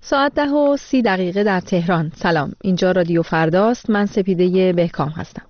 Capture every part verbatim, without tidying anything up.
ساعت ده و سی دقیقه در تهران. سلام، اینجا رادیو فرداست. من سپیده بهکام هستم.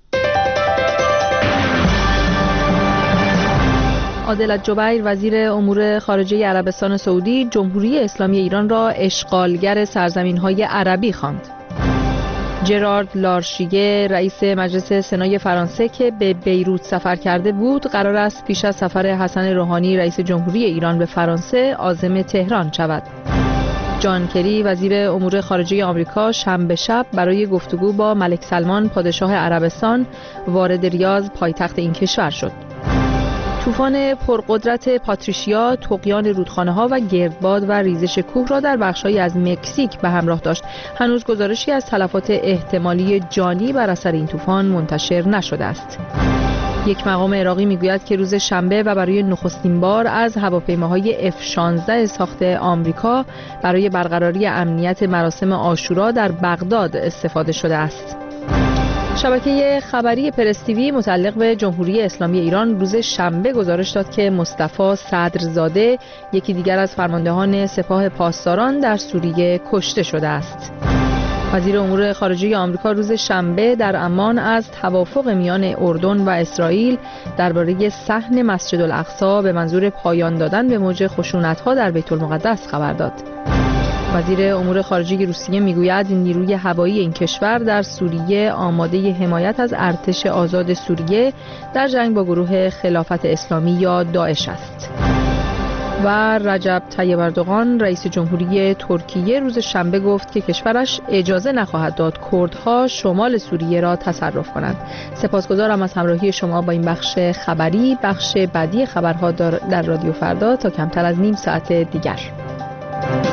عادل الجبیر وزیر امور خارجه عربستان سعودی جمهوری اسلامی ایران را اشغالگر سرزمین‌های عربی خواند. جرارد لارشیه رئیس مجلس سنای فرانسه که به بیروت سفر کرده بود قرار است پیش از سفر حسن روحانی رئیس جمهوری ایران به فرانسه عازم تهران شود. جان کری وزیر امور خارجه آمریکا شنبه شب برای گفتگو با ملک سلمان پادشاه عربستان وارد ریاض پایتخت این کشور شد. طوفان پرقدرت پاتریشیا طغیان رودخانه‌ها و گردباد و ریزش کوه را در بخش‌هایی از مکزیک به همراه داشت. هنوز گزارشی از تلفات احتمالی جانی بر اثر این طوفان منتشر نشده است. یک مقام عراقی میگوید که روز شنبه و برای نخستین بار از هواپیماهای اف شانزده ساخت آمریکا برای برقراری امنیت مراسم عاشورا در بغداد استفاده شده است. شبکه خبری پرس تیوی متعلق به جمهوری اسلامی ایران روز شنبه گزارش داد که مصطفی صدرزاده یکی دیگر از فرماندهان سپاه پاسداران در سوریه کشته شده است. وزیر امور خارجه آمریکا روز شنبه در عمان از توافق میان اردن و اسرائیل درباره صحن مسجد الاقصی به منظور پایان دادن به موج خشونت‌ها در بیت المقدس خبر داد. وزیر امور خارجه روسیه میگوید نیروی هوایی این کشور در سوریه آماده حمایت از ارتش آزاد سوریه در جنگ با گروه خلافت اسلامی یا داعش است. و رجب طیب اردوغان رئیس جمهوری ترکیه روز شنبه گفت که کشورش اجازه نخواهد داد کردها شمال سوریه را تصرف کنند. سپاسگزارم از همراهی شما با این بخش خبری. بخش بعدی خبرها در رادیو فردا تا کمتر از نیم ساعت دیگر.